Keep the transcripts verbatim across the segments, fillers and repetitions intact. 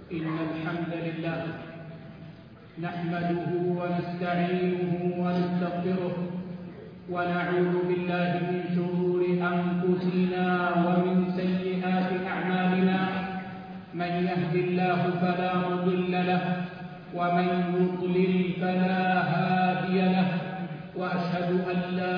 إن الحمد لله نحمده ونستعينه ونستغفره ونعوذ بالله من شرور أنفسنا ومن سيئات أعمالنا. من يهد الله فلا مضل له ومن يضلل فلا هادي له، وأشهد أن لا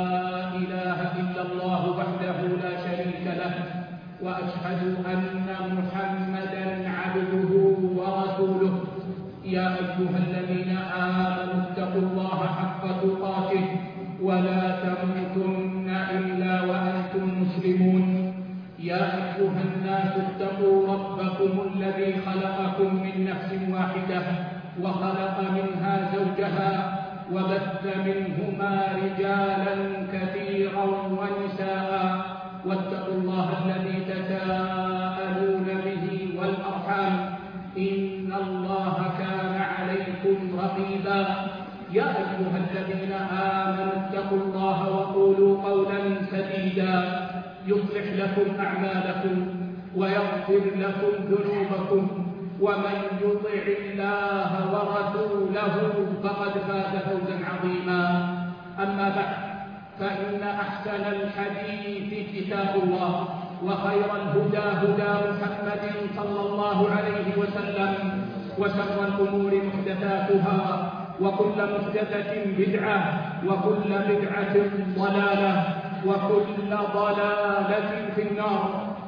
إله إلا الله وحده لا شريك له، وأشهد أن محمدًا عبده ورسوله. يا أيها الذين آمنوا اتقوا الله حق تقاته ولا تموتن إلا وأنتم مسلمون. يا أيها الناس اتقوا ربكم الذي خلقكم من نفس واحدة وخلق منها زوجها وبث منهما رجالا كثيرا ونساء، واتقوا الله الذي تساءلون به والأرحام إن الله كان عليكم رقيبا. يا أيها الذين آمنوا اتقوا الله وقولوا قولا سديدا يصلح لكم أعمالكم ويغفر لكم ذنوبكم، ومن يطع الله ورسوله فقد فاز فوزا عظيما. أما بعد، فإن أحسن الحديث كتاب الله، وخير الهدى هدى محمد صلى الله عليه وسلم، وشر الأمور محدثاتها، وكل محدثة بدعة، وكل بدعة ضلالة، وكل ضلالة في النار.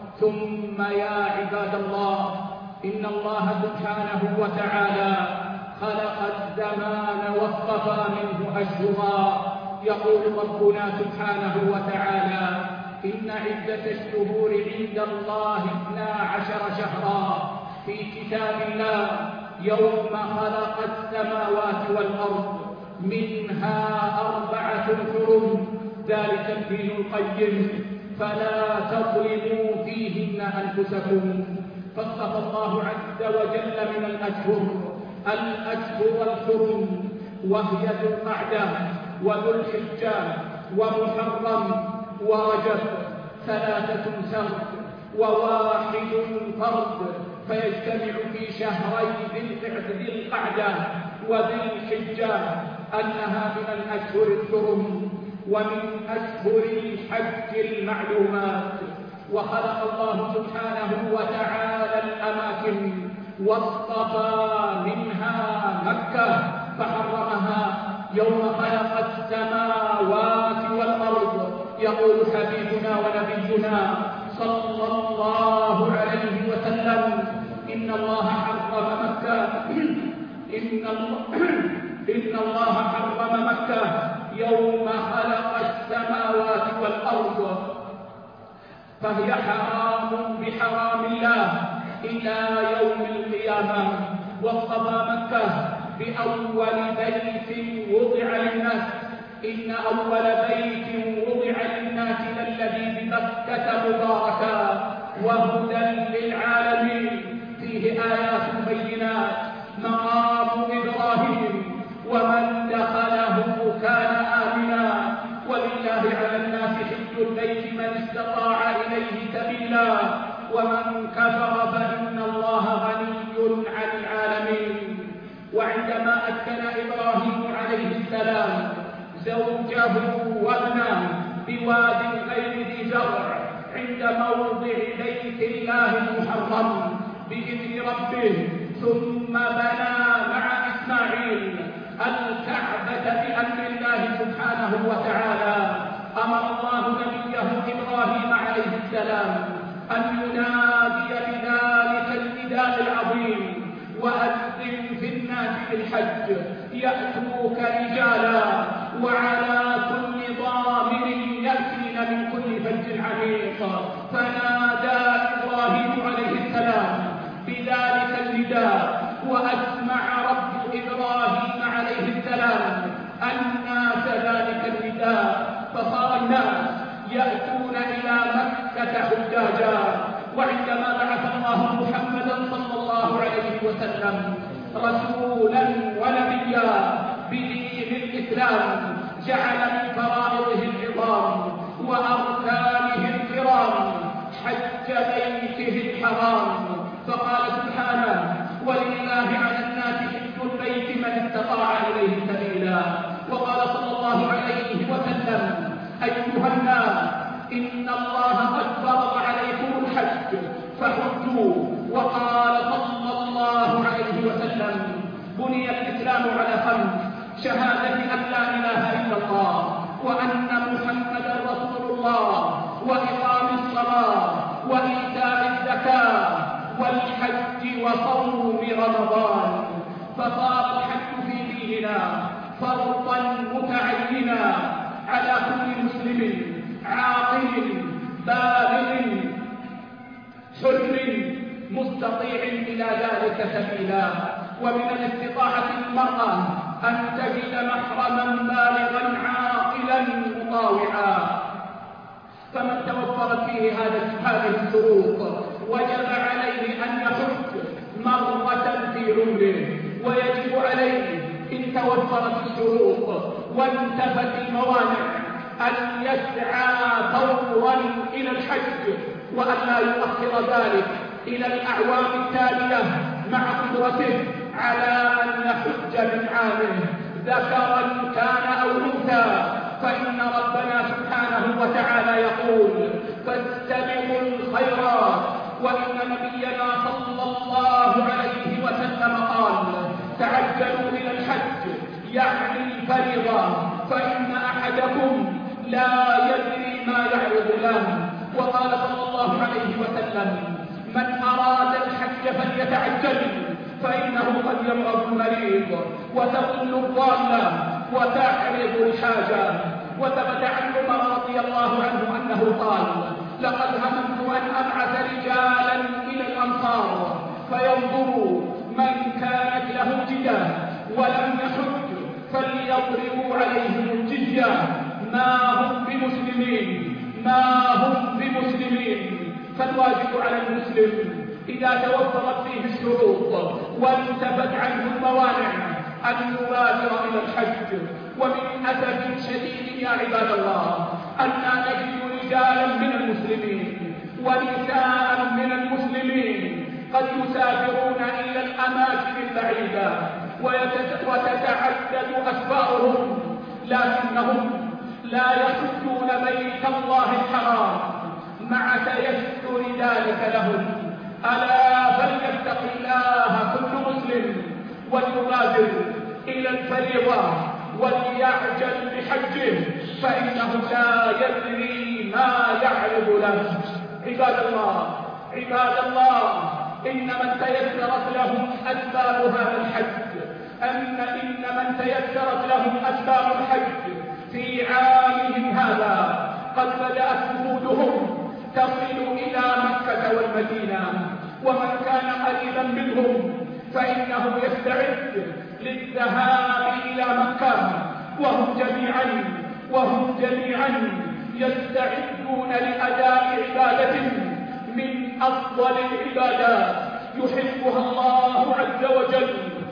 ثم يا عباد الله، إن الله سبحانه وتعالى خلق الزمان واصطفى منه أشهرا. يقول ربنا سبحانه وتعالى: إن عدة الشهور عند الله اثنا عشر شهرا في كتاب الله يوم خلق السماوات والأرض منها أربعة حرم، ذلك الدين القيم، فلا تظلموا فيهن أنفسكم. فاصطفى الله عز وجل من الأشهر الأشهر الحرم، وهي ذو القعدة وذو الحجة ومحرم ورجب، ثلاثة سرد وواحد فرد، فيجتمع في شهري ذي القعدة وذي الحجة أنها من الأشهر الحرم ومن أشهر الحج المعلومات. وخلق الله سبحانه وتعالى الأماكن واصطفى منها مكة فحرمها يوم خلق السماوات والأرض. يقول حبيبنا ونبينا صلى الله عليه وسلم: إن الله حرم مكة إن الله إن الله حرم مكة يوم خلق السماوات والأرض، فهي حرام بحرام الله إلى يوم القيامة. واصطفى مكة بأول بيت وضع للناس. إن أول بيت وضع للناس للذي بمكة مباركا وهدى للعالمين، فيه آيات بينات، مقام إبراهيم ومن دخله كان آمنا، ولله على الناس حج البيت من استطاع إليه سبيلا، ومن كفر فإن الله غني عن العالمين. وعندما أسكن إبراهيم عليه السلام زوجه وابنه بواد غير ذي زرع عند موضع بيت الله المحرم بإذن ربه، ثم بنى مع إسماعيل الكعبة بأمر الله سبحانه وتعالى، أمر الله نبيه إبراهيم عليه السلام أن ينادي بذلك النداء العظيم: وأذن في الناس بالحج يأتوك رجالا وعلى كل ضامر يأتين من كل فج عميق. فنادى إبراهيم عليه السلام بذلك النداء، وأسمع رب إبراهيم عليه السلام الناس ذلك النداء، فصار الناس يأتون إلى مكة حجاجا. وعندما بعث الله محمدا صلى الله عليه وسلم رسولا ونبيا بدين الإسلام، جعل من فرائضه العظام وأركانه الكرام حج بيته الحرام، فقال سبحانه: وقال صلى الله عليه وسلم: بني الإسلام على خمس: شهادة أن لا إله إلا الله وأن محمدا رسول الله وإقام الصلاة وإيتاء الزكاة والحج وصوم رمضان. فصار الحج في ديننا فرضا متعينا على كل مسلم عاقل بالغ حر مستطيع إلى ذلك سبيلا. ومن الاستطاعة المرأة أن تجد محرما بالغا عاقلا مطاوعا. فمن توفرت فيه هذه الشروط وجب عليه أن يحج مرة في عمره، ويجب عليه إن توفرت الشروط وانتفت الموانع أن يسعى فورا إلى الحج، وأن لا يؤخر ذلك إلى الأعوام التالية مع قدرته على أن يحج من عامه ذكرا كان أو أنثى. فإن ربنا سبحانه وتعالى يقول: فاستبقوا الخيرات. وإن نبينا صلى الله عليه وسلم قال: تعجلوا إلى الحج، يعني الفريضة، فإن أحدكم لا يدري ما يعرض له. وقال صلى الله عليه وسلم: من أراد الحج فليتعجل، فإنه قد يمرض المريض وتضل الضالة وتعرض الحاجة. وثبت عن عمر رضي الله عنه أنه قال: لقد هممت أن أبعث رجالا إلى الأمصار فينظروا من كانت له جدة ولم يحج فليضربوا عليهم الجزية، ما هم بمسلمين ما هم بمسلمين. فالواجب على المسلم إذا توفرت فيه الشروط وانتفت عنه الموانع أن يبادر إلى الحج. ومن أسف شديد يا عباد الله أننا نجد رجالا من المسلمين ونساء من المسلمين قد يسافرون إلى الأماكن البعيدة وتتعدد أسفارهم، لكنهم لا يحجون بيت الله الحرام مع تيسر ذلك لهم. ألا فليتق الله كل مسلم وليبادر إلى الفريضة وليعجل بحجه، فإنه لا يدري ما يعرض له. عباد الله عباد الله إن من تيسرت لهم أسباب هذا الحج أن إن من تيسرت لهم أسباب الحج في عامهم هذا قد بدأت وفودهم تصل إلى مكة والمدينة. ومن كان قريبا منهم فإنه يستعد للذهاب إلى مكة، وهم جميعا وهم جميعا يستعدون لأداء عبادة من أفضل العبادات يحبها الله عز وجل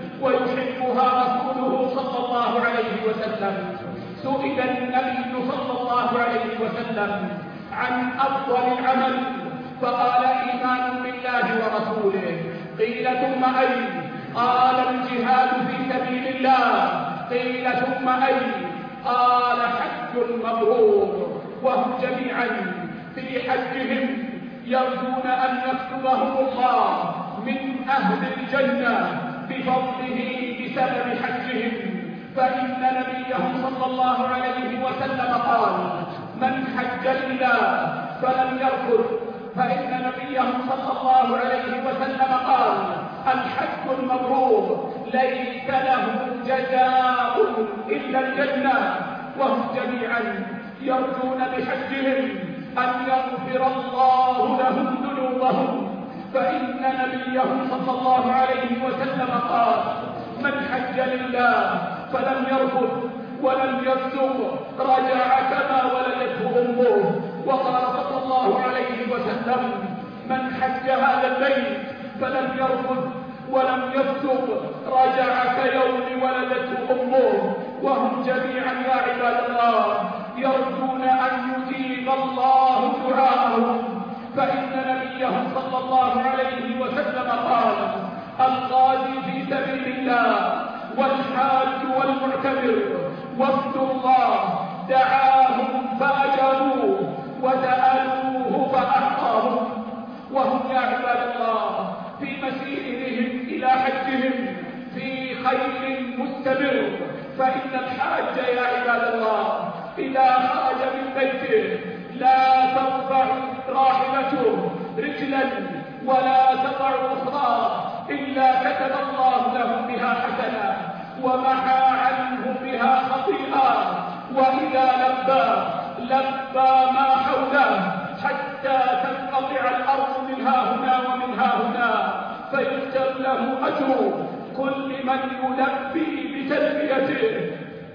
ويحبها رسوله صلى الله عليه وسلم. سئل النبي صلى الله عليه وسلم عن أفضل العمل فقال: إيمان بالله ورسوله. قيل: ثم أي؟ قال: الجهاد في سبيل الله. قيل: ثم أي؟ قال: حج مبرور. وهم جميعا في حجهم يرجون أن يكتبهم الله من أهل الجنة بفضله بسبب حجهم. فإن نبيهم صلى الله عليه وسلم قال: من حج لله فلم يرفث. فإن نبيهم صلى الله عليه وسلم قال: الحج المبرور ليس له جزاء إلا الجنة. وهم جميعا يرجون بحجهم أن يغفر الله لهم ذنوبهم. فإن نبيهم صلى الله عليه وسلم قال: من حج لله فلم يرفث ولم يفسق رجع كما ولدته أمه. وقال صلى الله عليه وسلم: من حج هذا البيت فلم يرفث ولم يفسق رجع كيوم ولدته أمه. وهم جميعا يا عباد الله يرجون أن يجيب الله دعاءهم. فإن نبيهم صلى الله عليه وسلم قال: الغازي في سبيل الله والحاج والمعتمر وفد الله دعاهم فأجابوه وسألوه فأعطاهم. وهم يا عباد الله مستمر. فإن الحاج يا عباد الله إذا خرج من بيته لا ترفع راحلته رجلا ولا تضع أخرى إلا كتب الله له بها حسنة ومحى عنه بها خطيئة. وإذا لبى لبى ما حوله حتى تنقطع الأرض من ها هنا ومن ها هنا، فيكتب له أجر كل من يلبي بتلبيته.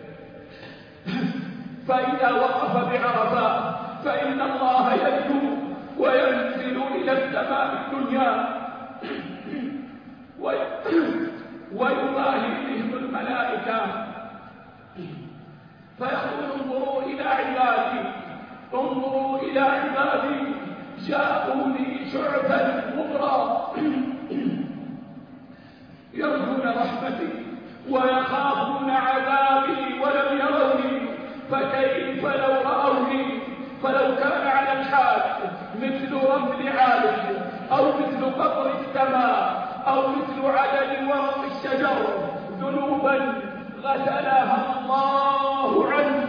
فإذا وقف بعرفات فإن الله يدعو وينزل إلى السماء الدنيا ويباهي بهم الملائكة فيقول انظروا إلى عبادي انظروا إلى عبادي جاءوني شعبا غبرا يرجون رحمتي ويخافون عذابي ولم يروني، فكيف لو رأوني؟ فلو كان على الحاج مثل رمل عالي أو مثل قطر السماء أو مثل عدد ورق الشجر ذنوبا غسلها الله عنه.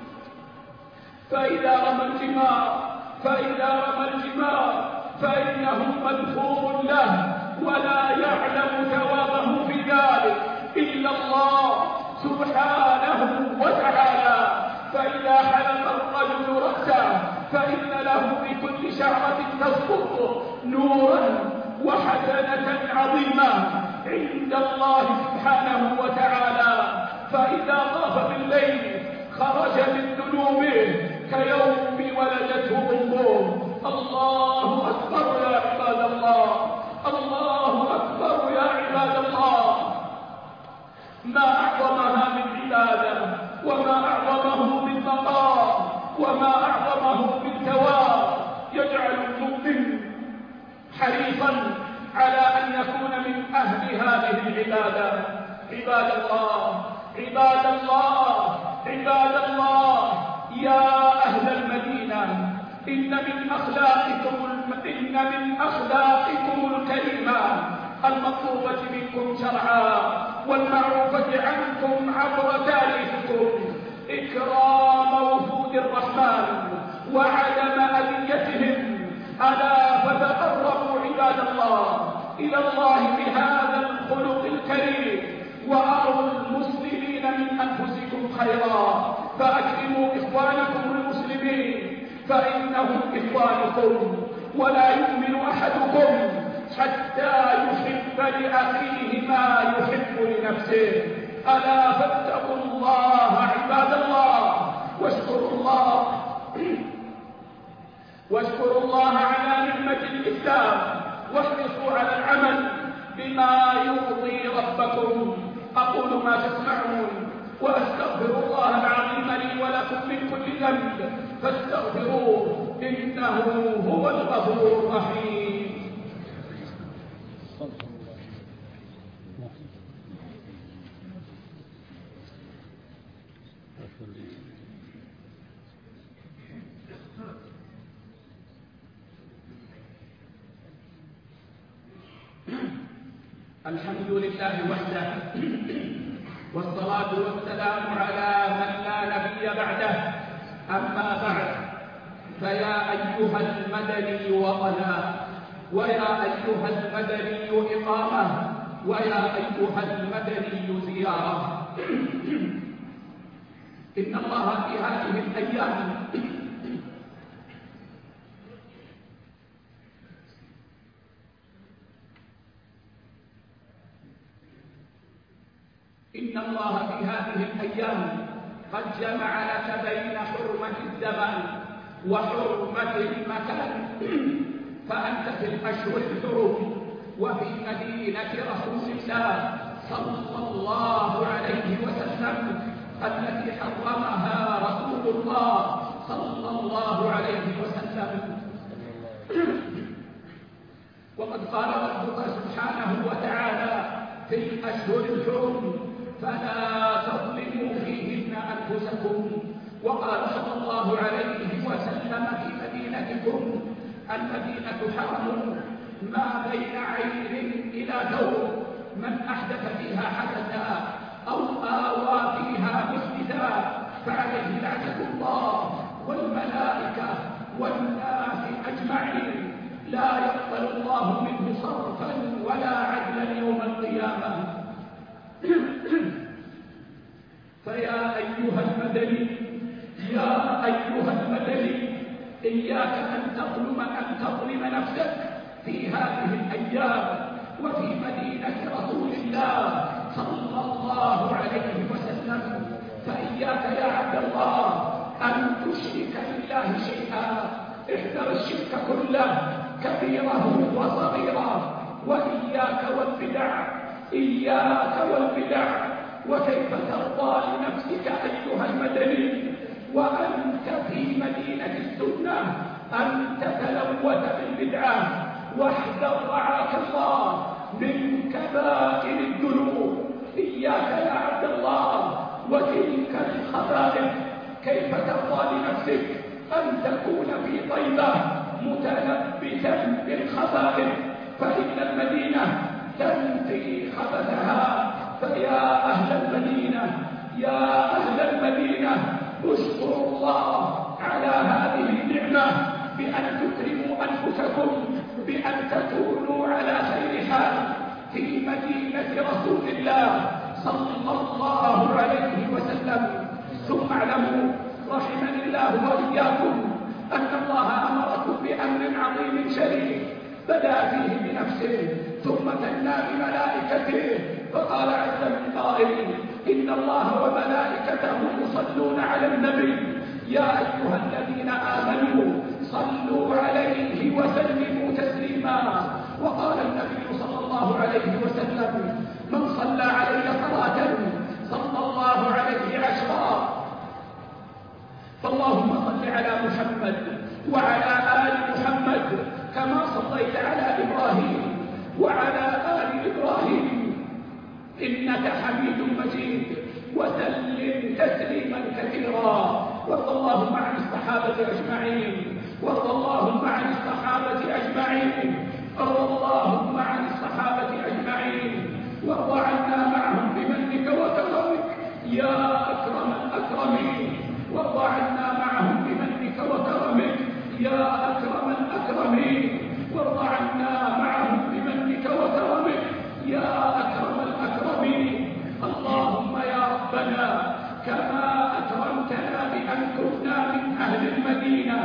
فإذا رمى الجمار فإذا رمى الجمار فإنه مدخور له ولا يعلم ثوابه في ذلك إلا الله سبحانه وتعالى. فإذا حلق الرجل رأسه فإن له بكل شعرة تسقط نورا وحسنة عظيمة عند الله سبحانه وتعالى. فإذا طاف بالليل خرج من ذنوبه كيوم ولدته أمه. الله أكبر يا عباد الله، الله أكبر يا عباد الله. ما أعظمها من عبادة وما أعظمه من مقام وما أعظمه من ثواب. يجعل المؤمن حريصا على أن يكون من أهل هذه العبادة. عباد الله عباد الله عباد الله يا أهل المدينة، إن من أخلاقكم إن من أخلاقكم الكريمة المطلوبة منكم شرعا والمعروفة عنكم عبر تاريخكم إكرام وفود الرحمن وعدم أذيتهم. ألا فتقربوا عباد الله إلى الله بهذا الخلق الكريم وأروا المسلمين من أنفسكم خيرا، فأكرموا إخوانكم المسلمين فإنهم إخوانكم، ولا يؤمن أحدكم حتى يحب لأخيه ما يحب لنفسه. ألا فاتقوا الله عباد الله واشكروا الله واشكروا الله على نعمة الإسلام واحرصوا على العمل بما يرضي ربكم. أقول ما تسمعون وأستغفر الله العظيم لي ولكم من كل ذنب فاستغفروه إنه هو الغفور الرحيم. الحمد لله وحده والصلاة والسلام على من لا نبي بعده. أما بعد، فيا أيها المدني وطنا، ويا أيها المدني إقامة، ويا أيها المدني زيارة. إن الله في هذه الأيام إن الله في هذه الأيام قد جمع لك بين حرمة الزمان وحرمة المكان، فأنت في الأشهر الحرم وفي مدينة رسول الله صلى الله عليه وسلم التي حرمها رسول الله صلى الله عليه وسلم. وقد قال ربك سبحانه وتعالى في الأشهر الحرم فلا تظلموا فيهن أنفسكم. وقال صلى الله عليه وسلم في مدينتكم المدينة حرم ما بين عين إلى دور، من أحدث فيها حدثا أو آوى فيها محدثا فعليه لعنة الله والملائكة والناس أجمعين، لا يقبل الله منه صرفا ولا عدلا يوم القيامة. فيا أيها المدني يا أيها المدني إياك أن تظلم أن تظلم نفسك في هذه الأيام وفي مدينة رسول الله صلى الله عليه وسلم. فإياك يا عبد الله أن تشرك بالله شيئا، احذر الشرك كله كبيره وصغيره، وإياك والبدع، إياك والبدع. وكيف ترضى لنفسك أيها المدني وأنت في مدينة السنة أن تتلوث بالبدعة؟ واحذر رعاك الله من كبائر الذنوب. إياك يا عبد الله وتلك الخبائث. كيف ترضى لنفسك أن تكون في طيبة متلبسا بالخبائث؟ فإن المدينة تنفي خبثها. فيا أهل المدينة يا أهل المدينة اشكروا الله على هذه النعمة بأن تكرموا أنفسكم، بأن تكونوا على خير حال في مدينة رسول الله صلى الله عليه وسلم. ثم اعلموا رحمني الله وإياكم أن الله أمركم بأمر عظيم شريف بدأ فيه بنفسه ثم ثنى بملائكته، فقال عز من قائل إن الله وملائكته يصلون على النبي يا أيها الذين آمنوا صلوا عليه وسلموا تسليما. وقال النبي صلى الله عليه وسلم من صلى علي صلاة صلى الله عليه عشرا. فاللهم صل على محمد وعلى آل محمد كما صليت على إبراهيم وعلى آل إبراهيم إنك حميد مجيد، وسلم تسليما كثيرا. وارض اللهم عن الصحابة أجمعين، وارض اللهم عن الصحابة أجمعين، وارض اللهم عن الصحابة أجمعين، وارض عنا معهم بمنك وكرمك يا أكرم الأكرمين، وارض عنا معهم بمنك وكرمك يا أكرم الأكرمين، وارض عنا معهم بمنك وكرمك يا أكرم الأكرمين. اللهم يا ربنا كما أكرمتنا بأن كنا من أهل المدينة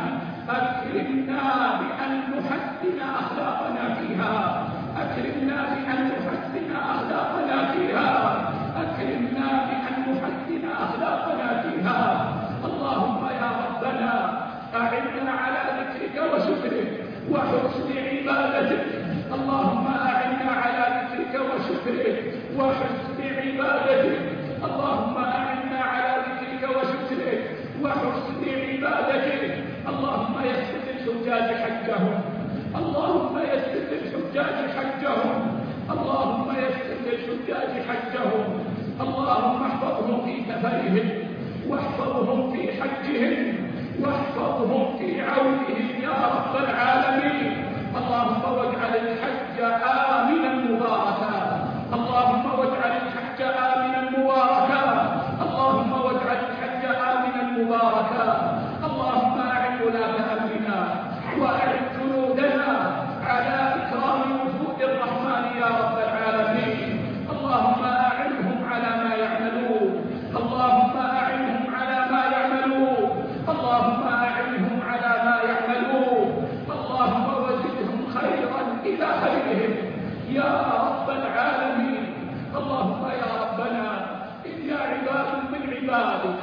أكرمنا بأن نحسن أخلاقنا فيها، أكرمنا بأن نحسن أخلاقنا فيها، أكرمنا بأن نحسن أخلاقنا فيها. اللهم يا ربنا أعنا على ذكرك وشكرك وحسن عبادتك. اللهم أعنا على ذكرك وشكرك وحسن عبادتك. اللهم أعنا على ذكرك وشكرك وحسن عبادتك. اللهم يسر للحجاج حجهم، اللهم يسر للحجاج حجهم، اللهم يسر للحجاج حجهم. اللهم احفظهم في سفرهم واحفظهم في حجهم واحفظهم في عونهم يا رب العالمين. اللهم واجعل الحج آمنا مباركا، اللهم واجعل الحج آمنا مباركا، اللهم واجعل الحج آمنا مباركا. اللهم أعن ولاة أمرنا وأعن جنودنا على إكرام وفود الرحمن يا رب العالمين. اللهم أعنهم على ما يعملون، اللهم أعنهم على ما يعملون، اللهم أعنهم على ما يعملون. اللهم وزدهم خيرا إلى خيرهم يا رب العالمين. اللهم يا ربنا إنا عباد من عبادك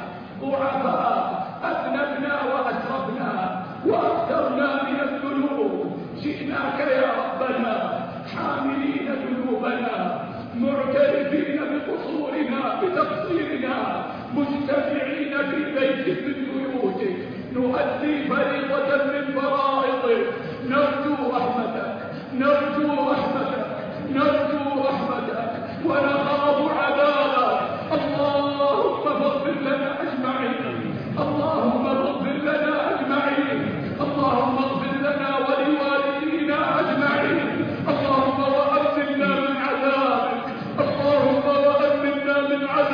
ضعفاء أذنبنا وأسرفنا وأكثرنا من الذنوب، جئناك يا ربنا حاملين ذنوبنا معترفين بقصورنا بتقصيرنا مجتمعين في بيت من بيوتك نؤدي فريضة من فرائضك. نرجو رحمتك نرجو رحمتك نرجو رحمتك ونخاف عذابك. اللهم فاغفر لنا أجمعين، اللهم اغفر لنا أجمعين، اللهم اغفر لنا ولوالدينا أجمعين. اللهم وأمنا من عذابك، اللهم وأمنا من عذابك.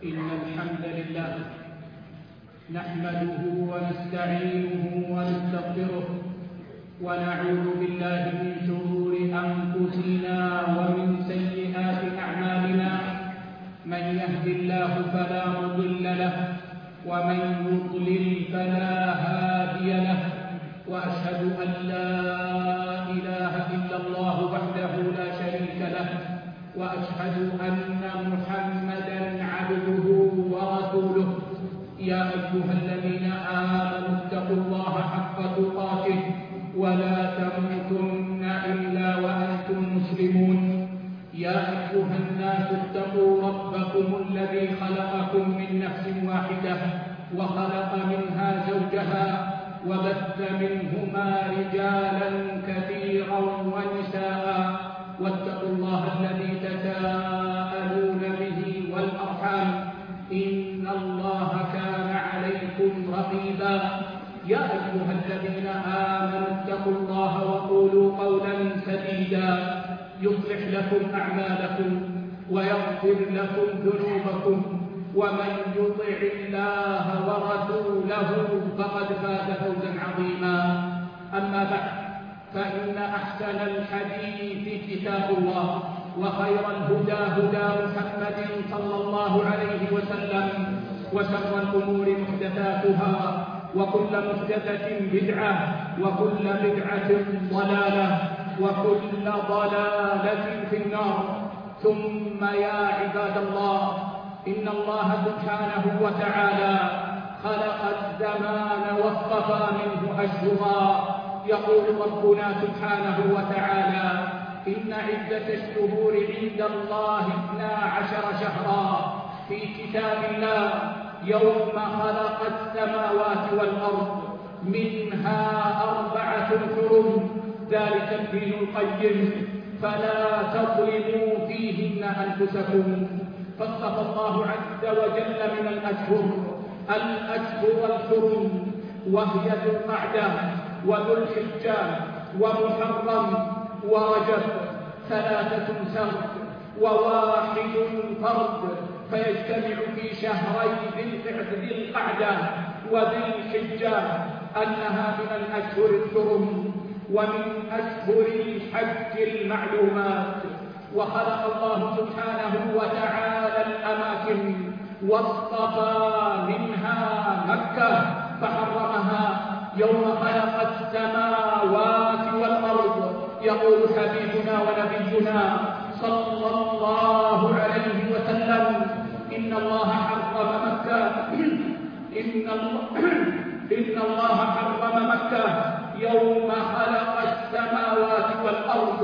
إن الحمد لله نحمده ونستعينه ونستغفره ونعوذ بالله من شرور أنفسنا ومن سيئات أعمالنا. من يهد الله فلا مضل له ومن يضلل فلا هادي له، وأشهد أن لا إله إلا الله وحده لا شريك له، وأشهد أن محمدا عبده ورسوله. يا أيها الذين آمنوا اتقوا الله حق تقاته ولا تموتن إلا وأنتم مسلمون. يا أيها الناس اتقوا ربكم الذي خلقكم من نفس واحدة وخلق منها زوجها وبث منهما رجالا كثيرا ونساء، واتقوا الله الذي تساءلون به والأرحام إن الله كان عليكم رقيبا. يا أيها الذين آمنوا اتقوا الله وقولوا قولا سديدا يصلح لكم أعمالكم ويغفر لكم ذنوبكم، ومن يطع الله ورسوله فقد فاز فوزا عظيما. أما بعد، فإن أحسن الحديث كتاب الله، وخير الهدى هدى محمد صلى الله عليه وسلم، وشر الأمور محدثاتها، وكل محدثة بدعة، وكل بدعة ضلالة، وكل ضلالة في النار. ثم يا عباد الله، إن الله سبحانه وتعالى خلق الزمان واصطفى منه أشهرا. يقول ربنا سبحانه وتعالى: إن عدة الشهور عند الله اثنا عشر شهرا في كتاب الله يوم خلق السماوات والأرض منها أربعة حرم، ذلك الدين القيم، فلا تظلموا فيهن أنفسكم. فاصطفى الله عز وجل من الأشهر الأشهر الحرم، وهي ذو القعدة وذو الحجة ومحرم ورجب، ثلاثة سرد وواحد فرد، فيجتمع في شهري ذي القعدة وذي الحجة أنها من الأشهر الحرم ومن أشهر الحج المعلومات. وخلق الله سبحانه وتعالى الأماكن واصطفى منها مكة فحرمها يوم خلق السماوات والأرض. يقول حبيبنا ونبينا صلى الله عليه وسلم: إن الله حرم مكة إن الله إن الله حرم مكة يوم خلق السماوات والأرض،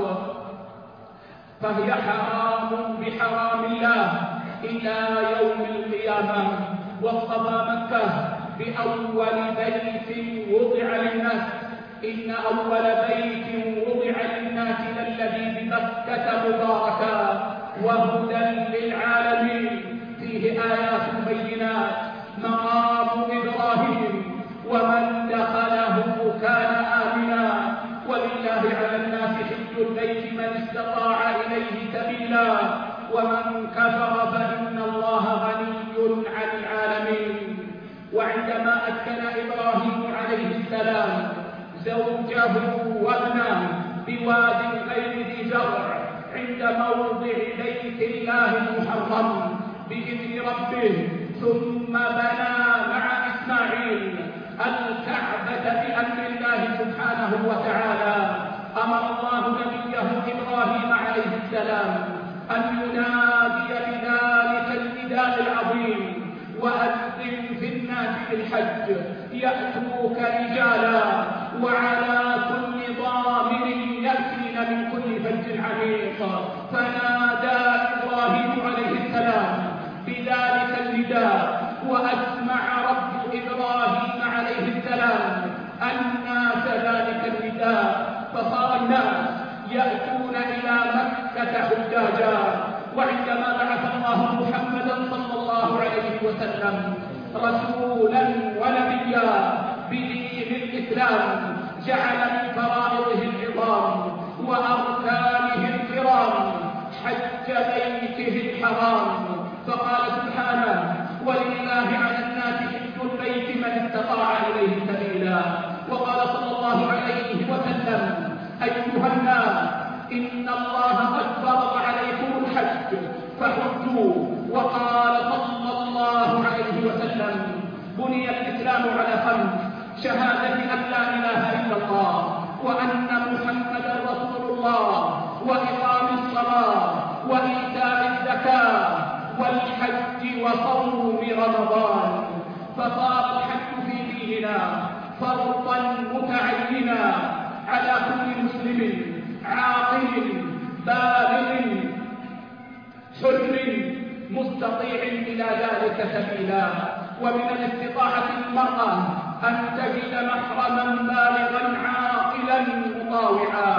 فهي حرام بحرام الله إلى يوم القيامة. واصطفى مكة بأول بيت وضع للناس. إن أول بيت وضع للناس للذي بمكة مباركا وهدى للعالمين، فيه آيات بينات مقام إبراهيم، ومن دخله كان آمنا، ولله على الناس حج البيت من استطاع إليه سبيلا، ومن كفر فإن الله غني عن العالمين. وعندما أسكن إبراهيم عليه السلام زوجه وابنه بواد غير ذي زرع عند موضع بيت الله المحرم بإذن ربه، ثم بنى مع إسماعيل الكعبة بأمر الله سبحانه وتعالى، أمر الله نبيه إبراهيم عليه السلام أن ينادي بذلك النداء العظيم: وأذن في الناس بالحج يأتوك رجالا وعلى كل ضامر يأتين من كل فج عميق. فنادى إبراهيم عليه السلام بذلك النداء، وأسمع رب إبراهيم عليه السلام الناس ذلك النداء، فصار الناس يأتون إلى مكة حجاجا. وعندما بعث الله محمدا صلى الله عليه وسلم رسولا ونبيا بدين الإسلام، جعل من فرائضه العظام وأركانه الكرام حج بيته الحرام، فقال سبحانه: إن الله قد فرض عليكم الحج فحجوا. وقال صلى الله عليه وسلم: بني الإسلام على خمس: شهادة أن لا إله إلا الله وأن محمدا رسول الله وإقام الصلاة وإيتاء الزكاة والحج وصوم رمضان. فصار الحج في ديننا فرضا متعينا على كل مسلم عاقل بالغ حر مستطيع إلى ذلك سبيلا. ومن الاستطاعة المرأة أن تجد محرما بالغا عاقلا مطاوعا.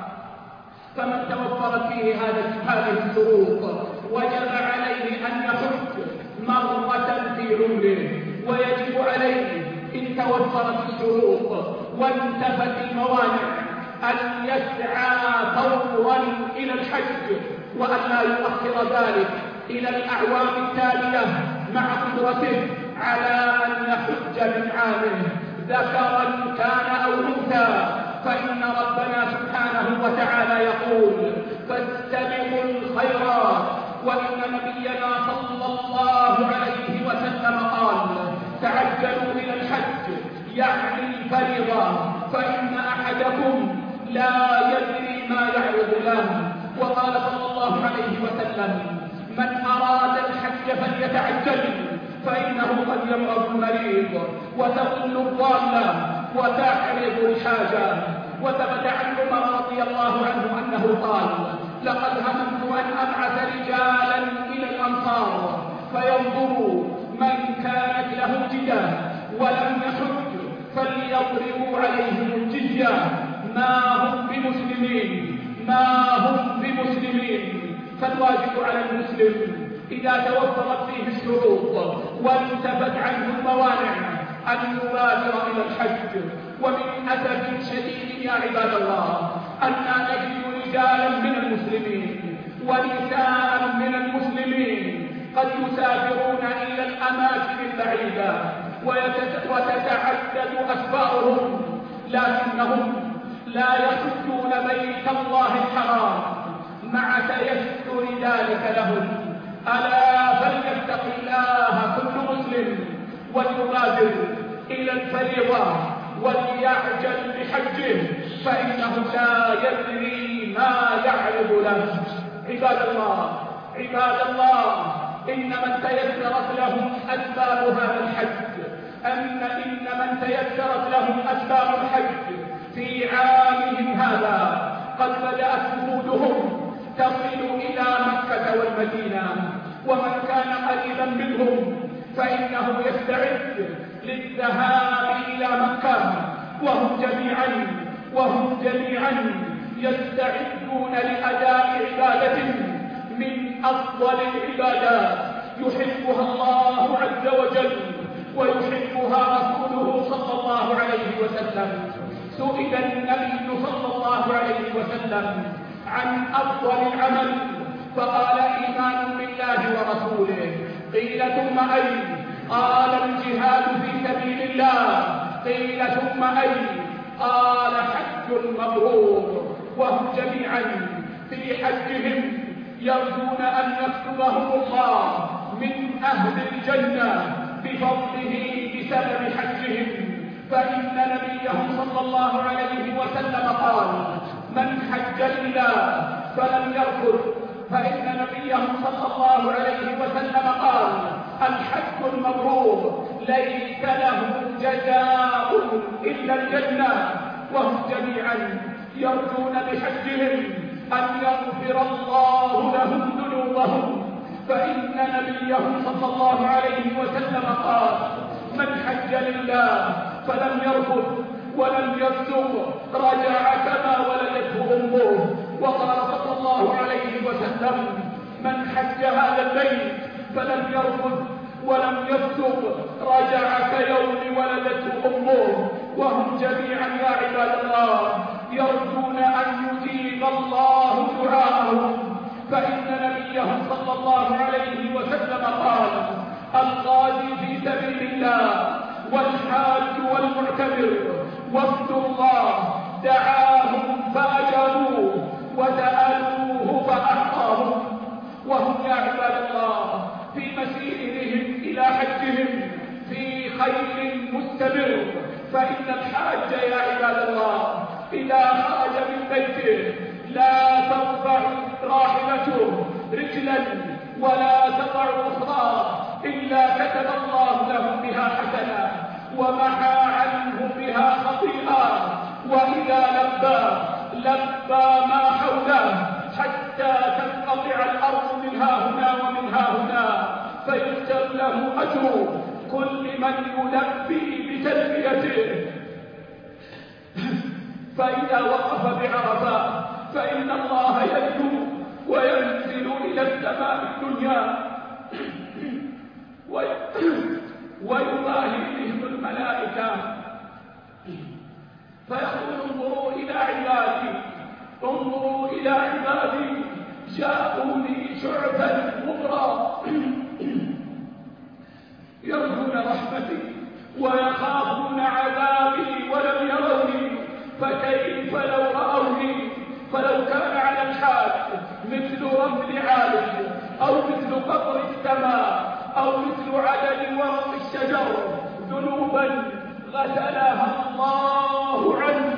فمن توفرت فيه هذه الشروط وجب عليه أن يحج مرة في عمره. ويجب عليه إن توفرت الشروط وانتفت الموانع أن يسعى فورا إلى الحج، وأن لا يؤخر ذلك إلى الأعوام التالية مع قدرته على أن يحج من عامه ذكرا كان أو أنثى. فإن ربنا سبحانه وتعالى يقول: فاستبقوا الخيرات. وإن نبينا صلى الله عليه وسلم قال: تعجلوا إلى الحج يعني الفريضة، فإن أحدكم لا يدري ما يعرض له. وقال صلى الله عليه وسلم: من أراد الحج فليتعجل، فإنه قد يمرض المريض وتضل الضالة وتعرض الحاجة. وثبت عن عمر رضي الله عنه أنه قال: لقد هممت أن أبعث رجالا إلى الأمصار فينظروا من كانت له جدة ولم يحج فليضربوا عليهم الجزية، ما هم بمسلمين ما هم بمسلمين. فالواجب على المسلم إذا توفرت فيه الشروط وانتفت عنه الموانع أن يبادر إلى الحج. ومن أسف شديد يا عباد الله أننا نجد رجالا من المسلمين ونساء من المسلمين قد يسافرون إلى الأماكن البعيدة وتتعدد أسفارهم، لكنهم لا يحجون بيت الله الحرام مع تيسر ذلك لهم. ألا فليتق الله كل مسلم وليبادر إلى الفريضة وليعجل بحجه، فإنه لا يدري ما يعرض له. عباد الله عباد الله إن من تيسرت لهم أسباب هذا الحج أن إن من تيسرت لهم أسباب الحج في عامهم هذا قد بدأت وفودهم تصل إلى مكة والمدينة. ومن كان قريبا منهم فإنه يستعد للذهاب إلى مكة، وهم جميعا وهم جميعا يستعدون لأداء عبادة من أفضل العبادات يحبها الله عز وجل ويحبها رسوله صلى الله عليه وسلم. سئل النبي صلى الله عليه وسلم عن أفضل العمل فقال: إيمان بالله ورسوله. قيل: ثم أي؟ قال: الجهاد في سبيل الله. قيل: ثم أي؟ قال: حج مبرور. وهم جميعا في حجهم يرجون أن يكتبهم الله من أهل الجنة بفضله بسبب حجهم. فإن نبيهم صلى الله عليه وسلم قال: من حج لله فلم يرفث. فإن نبيهم صلى الله عليه وسلم قال: الحج المبرور ليس له جزاء إلا الجنة. وهم جميعا يرجون بحجهم أن يغفر الله لهم ذنوبهم. فإن نبيهم صلى الله عليه وسلم قال: من حج لله فلم يرفث ولم يفسق رجع كما ولدته أمه. وقال صلى الله عليه وسلم: من حج هذا البيت فلم يرفث ولم يفسق رجع كيوم ولدته أمه. وهم جميعا يا عباد الله يرجون أن يجيب الله دعاءهم. فإن نبيهم صلى الله عليه وسلم قال: الغازي في سبيل الله والحاج والمعتمر وفد الله دعاهم فأجابوه وسألوا يستمر. فإن الحاج يا عباد الله إذا خرج من بيته لا ترفع راحلته رجلا ولا تضع أخرى إلا كتب الله لهم بها حسنة ومحى عنهم بها خطيئة. وإذا لبى لبى ما حوله حتى تنقطع الأرض من ها هنا ومن ها هنا، فيكتب له أجر كل من يلبي بتلبيته. فإذا وقف بعرفة فإن الله يدنو وينزل إلى السماء الدنيا ويباهي بهم الملائكة فيقول انظروا إلى عبادي انظروا إلى عبادي جاءوني شعبا غبرا يرجون رحمتي ويخافون عذابي ولم يروني، فكيف لو رأوني؟ فلو كان على الحال مثل رمل عالي أو مثل قطر السماء أو مثل عدد ورق الشجر ذنوبا غسلها الله عنه.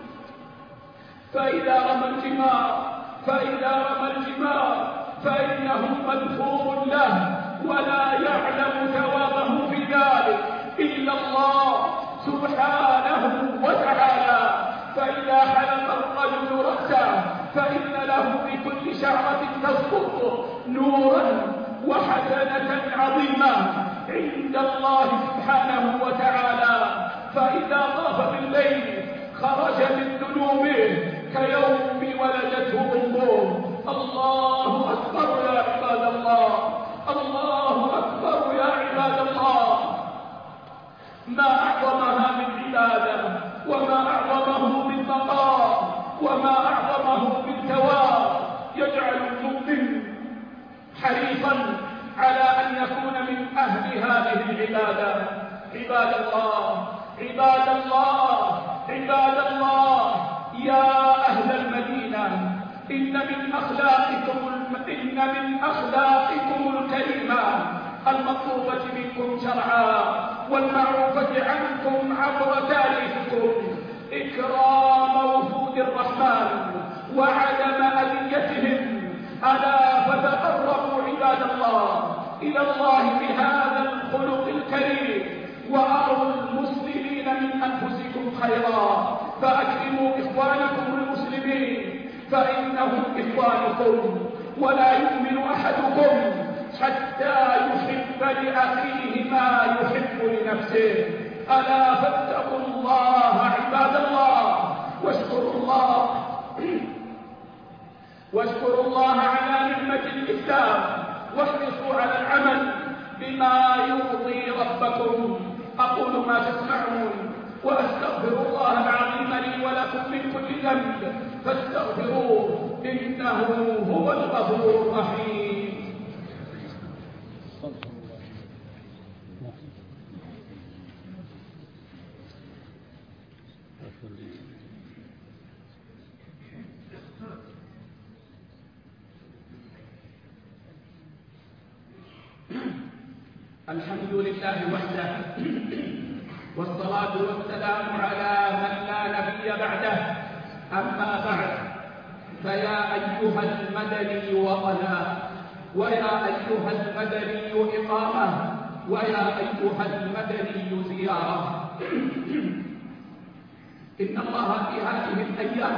فإذا رمى الجمار فإذا رمى الجمار فإنه مغفور له ولا يعلم ثوابه في ذلك إلا الله سبحانه وتعالى. فإذا حلق الرجل رأسه فإن له بكل شعرة تسقط نورا وحسنة عظيمة عند الله سبحانه وتعالى. فإذا طاف بالليل خرج من ذنوبه كيوم ولدته أمه. الله أكبر يا عباد الله، الله أكبر يا عباد الله. ما أعظمها من عبادة وما أعظمه من مقام وما أعظمه من ثواب. يجعل المؤمن حريصا على أن يكون من أهل هذه العبادة. عباد الله عباد الله عباد الله يا أهل المدينة، إن من أخلاقكم إن من أخلاقكم الكريمة المطلوبة منكم شرعا والمعروفة عنكم عبر تاريخكم إكرام وفود الرحمن وعدم أذيتهم. ألا فتقربوا عباد الله إلى الله بهذا الخلق الكريم وأروا المسلمين من أنفسكم خيرا، فأكرموا إخوانكم المسلمين فإنهم إخوانكم، ولا يؤمن أحدكم حتى يحب لأخيه ما يحب لنفسه. ألا فاتقوا الله عباد الله واشكروا الله واشكروا الله على نعمة الإسلام واحرصوا على العمل بما يرضي ربكم. أقول ما تسمعون وأستغفر الله العظيم لي ولكم من كل ذنب فاستغفروه إنه هو الغفور الرحيم. الحمد لله وحده والصلاة والسلام على من لا نبي بعده. أما بعد، فيا أيها المدني وطنا، ويا أيها المدني إقامة، ويا أيها المدني زيارة. إن الله في هذه الأيام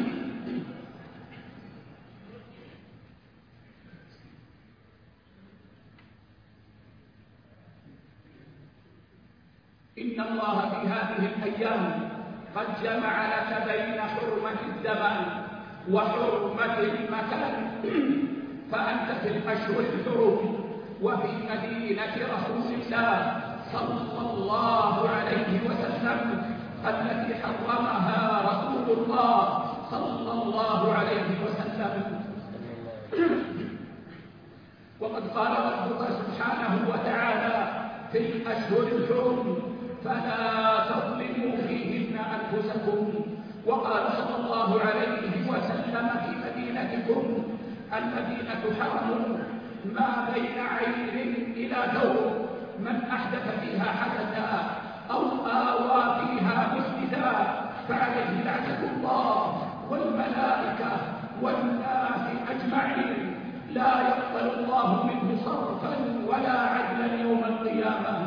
إن الله في هذه الأيام قد جمع لك بين حرمة الزمان وحرمة المكان، فأنت في الأشهر الحرم وفي مدينة رسول الله صلى الله عليه وسلم التي حرمها رسول الله صلى الله عليه وسلم. وقد قال ربك سبحانه وتعالى في الأشهر الحرم فلا تظلموا فيهن أنفسكم. وقال صلى الله عليه وسلم في مدينتكم المدينة حرم ما بين عير إلى دور، من أحدث فيها حدثا أو آوى فيها محدثا فعليه لعنة الله والملائكة والناس أجمعين، لا يقبل الله منه صرفا ولا عدلا يوم القيامة.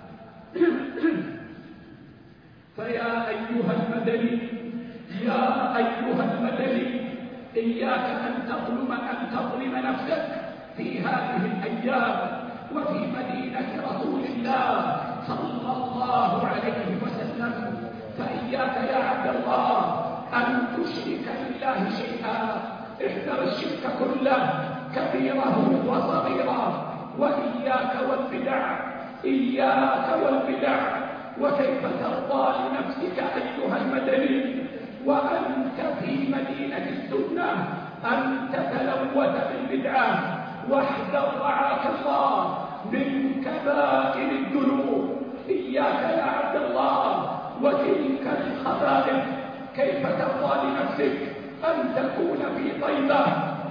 فيا أيها المدني يا أيها المدني إياك أن تظلم أن تظلم نفسك في هذه الأيام وفي مدينة رسول الله صلى الله عليه وسلم. فإياك يا عبد الله أن تشرك بالله شيئا، احذر الشرك كله كبيره وصغيره، وإياك والبدع، إياك والبدع. وكيف ترضى لنفسك أيها المدني وأنت في مدينة السنة أن تتلوث بالبدعة؟ واحذر رعاك الله من كبائر الذنوب. إياك يا عبد الله وتلك الخبائث. كيف ترضى لنفسك أن تكون في طيبة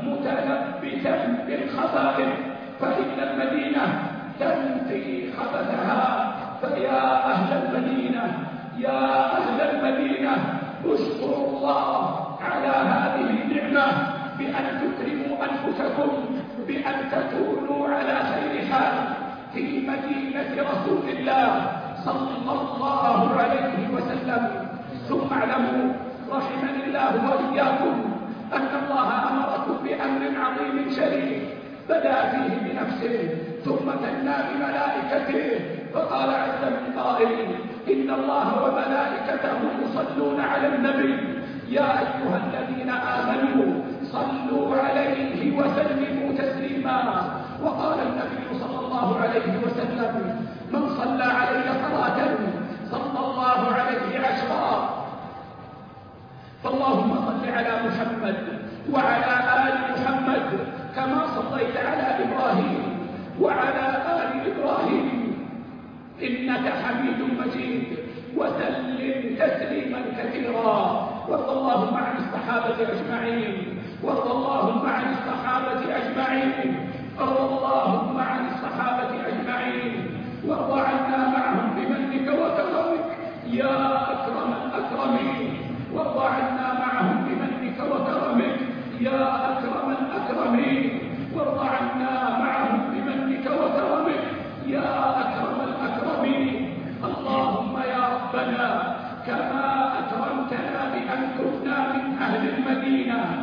متلبسا بالخبائث؟ فإن المدينة تنفي خبثها. فيا أهل المدينة يا أهل المدينة اشكروا الله على هذه النعمة بأن تكرموا أنفسكم، بأن تكونوا على خير حال في مدينة رسول الله صلى الله عليه وسلم. ثم اعلموا رحمني الله وإياكم أن الله أمركم بأمر عظيم شريف بدأ فيه بنفسه ثم ثنى بملائكته، فقال عز من قائل إن الله وملائكته يصلون على النبي يا أيها الذين آمنوا صلوا عليه وسلموا تسليما. وقال النبي صلى الله عليه وسلم من صلى علي صلاة صلى الله عليه عشرا. فاللهم صل على محمد وعلى آل محمد كما صليت على إبراهيم وعلى آل إبراهيم إنك حميد مجيد، وسلم تسليما كثيرا. وارض اللهم عن الصحابة أجمعين، وارض اللهم عن الصحابة أجمعين، وارض اللهم عن الصحابة أجمعين، وارض عنا معهم بمنك وكرمك يا أكرم الأكرمين، وارض عنا معهم بمنك وكرمك يا أكرم الأكرمين، وارض عنا معهم بمنك وكرمك يا أكرم الأكرمين. اللهم يا ربنا كما أكرمتنا بأن كنا من أهل المدينة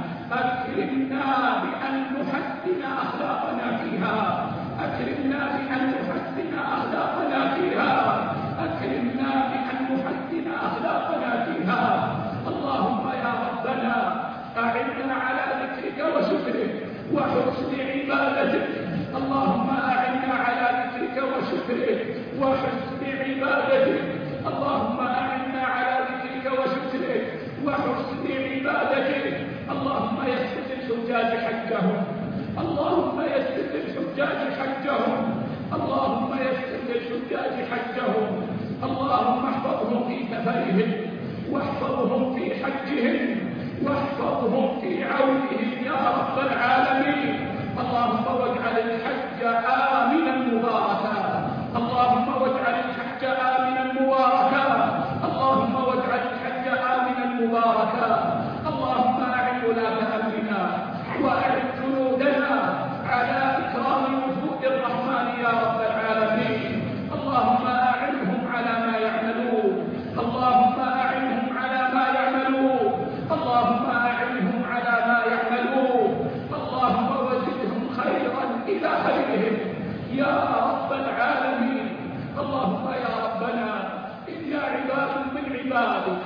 أكرمنا بأن نحسن أخلاقنا فيها، أكرمنا بأن نحسن أخلاقنا فيها، أكرمنا بأن نحسن أخلاقنا فيها. اللهم يا ربنا أعنا على ذكرك وشكرك وحسن عبادتك. اللهم أعنا على ذكرك وشكرك وحسن عبادتك. اللهم أعنا على ذكرك وشكرك وحسن عبادتك. اللهم يسر للحجاج حجهم، اللهم يسر للحجاج حجهم، اللهم يسر للحجاج حجهم. اللهم احفظهم في سفرهم، واحفظهم في حجهم، واحفظهم في عونهم يا رب العالمين. اللهم واجعل الحج آمنا مباركا، اللهم واجعل الحج آمنا مباركا، اللهم واجعل الحج آمنا مباركا. اللهم أعن ولاة أمرنا وأعن جنودنا على إكرام وجود الرحمن يا رب العالمين. اللهم أعنهم على ما يعملون، اللهم أعنهم على ما يعملون، اللهم أعنهم على ما يعملون. اللهم وزدهم خيرا إلى خيرهم يا رب العالمين. اللهم يا ربنا إنا عباد من عبادك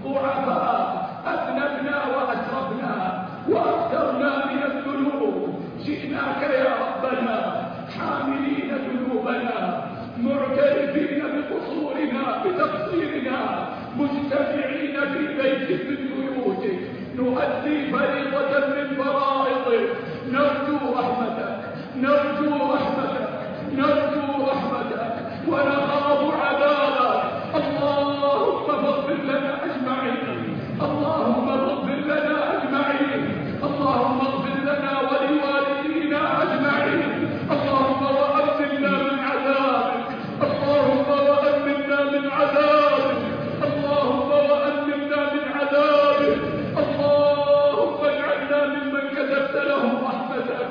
ضعفاء أذنبنا وأسرفنا وأكثرنا من الذنوب، جئناك يا ربنا حاملين ذنوبنا معترفين بقصورنا بتقصيرنا، مجتمعين في بيت من بيوتك نؤدي فريضة من فرائضك، نرجو رحمتك نرجو رحمتك نرجو رحمتك ونخاف عذابك. اللهم اغفر لنا أجمعين، اللهم اغفر لنا أجمعين، اللهم اغفر لنا ولوالدينا أجمعين. اللهم وأمنا من عذابك، اللهم وأمنا من عذابك. مساجد